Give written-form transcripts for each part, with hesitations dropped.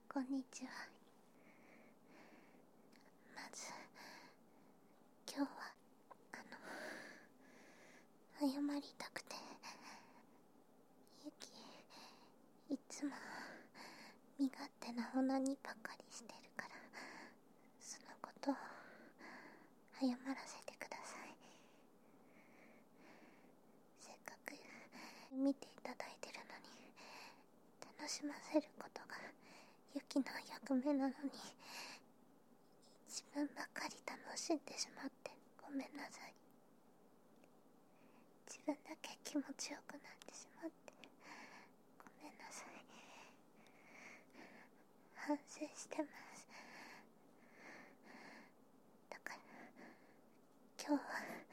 こんにちは。まず今日は謝りたくて。ユキ、いつも身勝手なオナニーばっかりしてるから、そのことを謝らせてください。せっかく見ていただいてるのに、楽しませることがユキの役目なのに、自分ばかり楽しんでしまってごめんなさい。自分だけ気持ちよくなってしまってごめんなさい。反省してます。だから今日は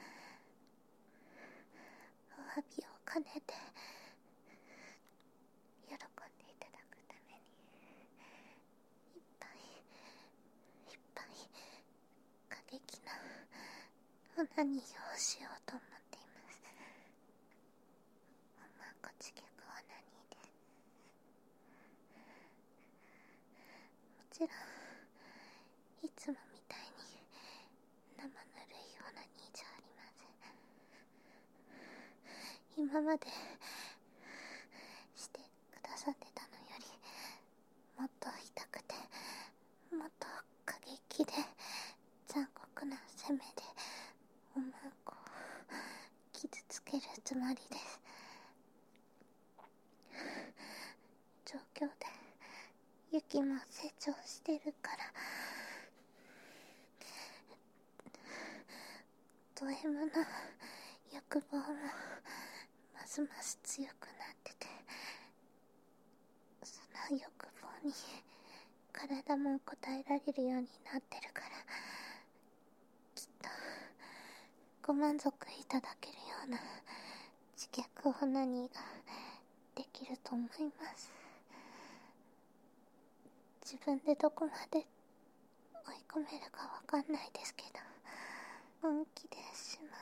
お詫びを兼ねて喜んでいただくためにいっぱいいっぱい過激なオナニーをしようと思っています。おまんこちぎくオナニーです。もちろんいつもみたいに生ぬるいオナニーじゃありません。今までしてくださってたのよりもっと痛くて、もっと過激で残酷な攻めでおまんこを傷つけるつもりです。状況でユキも成長してるからド M の欲望もますます強くなってて、その欲望に体も応えられるようになってるから、きっとご満足いただけるような自虐オナニーができると思います。自分でどこまで追い込めるかわかんないですけど、本気でします。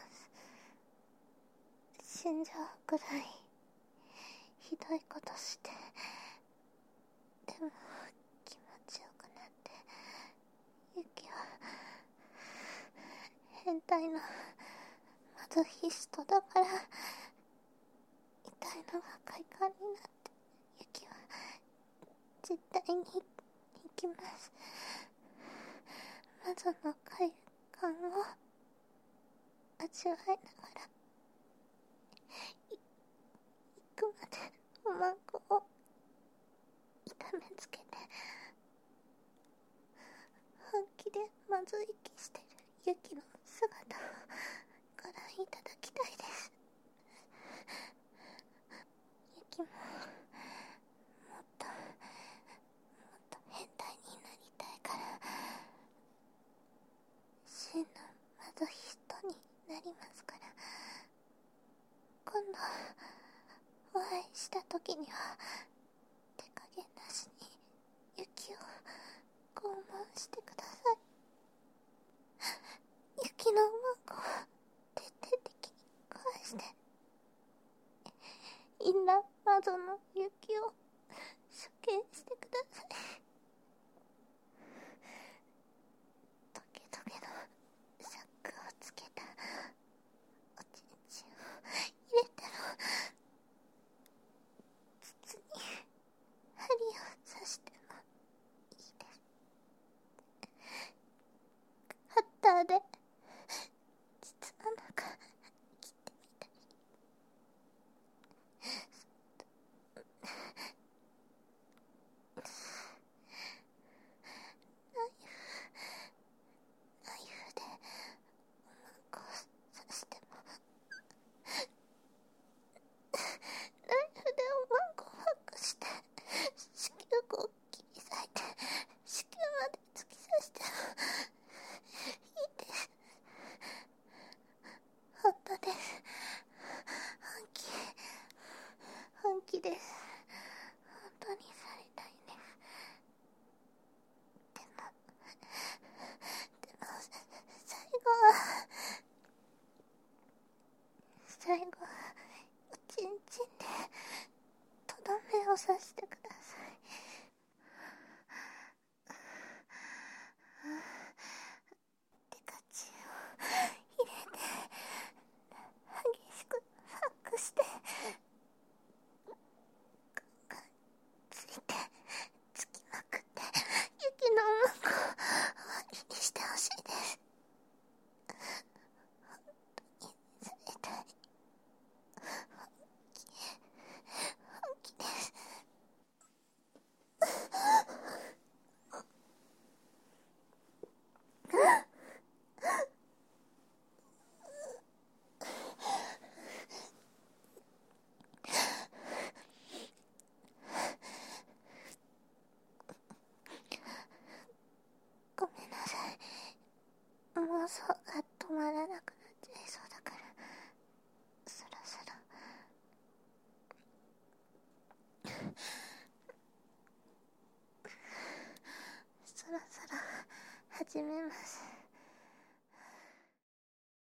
死んじゃうくらいひどいことして、でも気持ちよくなって、ユキは変態のマゾヒストだから、痛いのが快感になって、ユキは絶対に行きます。マゾの快感を味わいながら行くまでおまんこを痛めつけて、本気でまず息してるユキの姿をご覧いただきたいです。ユキももっと変態になりたいから、真のマゾヒストになりますから、今度お会いした時には手加減なしにユキを拷問してください。ユキのおまんこを徹底的に壊して、インナーマゾのユキを処刑してください。トゲトゲのシャックをつけたおちんちんを入れても筒に妄想が止まらなくなっちゃいそうだから、そろそろ始めます。